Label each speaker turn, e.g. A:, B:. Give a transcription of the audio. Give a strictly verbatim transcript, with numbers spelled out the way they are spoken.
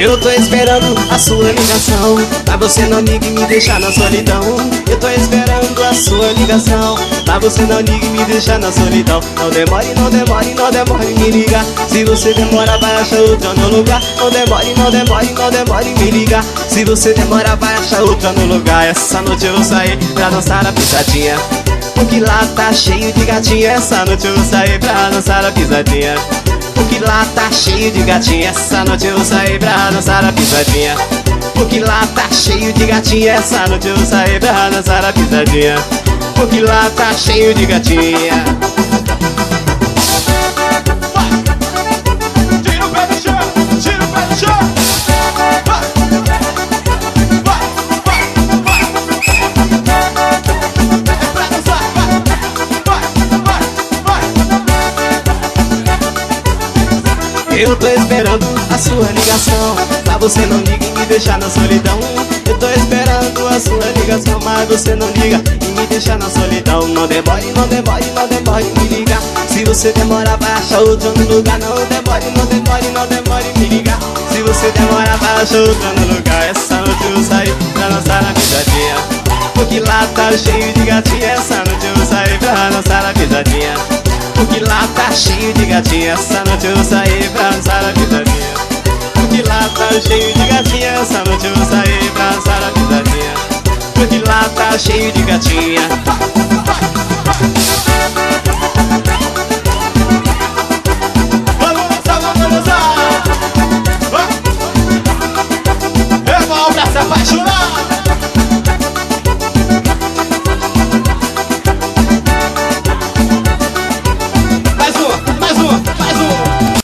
A: Eu tô esperando a sua ligação, pra você não liga e me deixar na solidão. Eu tô esperando a sua ligação, pra você não liga e me deixar na solidão. Não demore, não demore, não demore me ligar. Se você demora vai achar outra no lugar. Não demore, não demore, não demore me ligar. Se você demora vai achar outra no lugar. Essa noite eu vou sair pra dançar a pisadinha, porque lá tá cheio de gatinha. Essa noite eu vou sair pra dançar a pisadinha, porque lá tá cheio de gatinha. Essa noite eu vou sair pra dançar a pisadinha, porque lá tá cheio de gatinha. Essa noite eu vou sair pra dançar a pisadinha, porque lá tá cheio de gatinha.
B: Tira o pé do chão, tira o pé do chão.
A: Eu tô esperando a sua ligação, pra você não liga e me deixar na solidão. Eu tô esperando a sua ligação, mas você não liga e me deixa na solidão. Não demore, não demore, não demore me ligar. Se você demorar vai achar outra no lugar. Não demore, não demore, não demore me ligar. Se você demorar vai achar outra no lugar. Essa noite eu vou sair pra dançar na pisadinha, porque lá tá cheio de gatinha. Essa noite eu vou sair pra dançar na pisadinha, porque lá tá cheio de gatinha. Essa noite eu vou sair pra dançar a pisadinha, porque lá tá cheio de gatinha. Essa noite eu vou sair pra dançar a pisadinha, porque lá tá cheio de gatinha.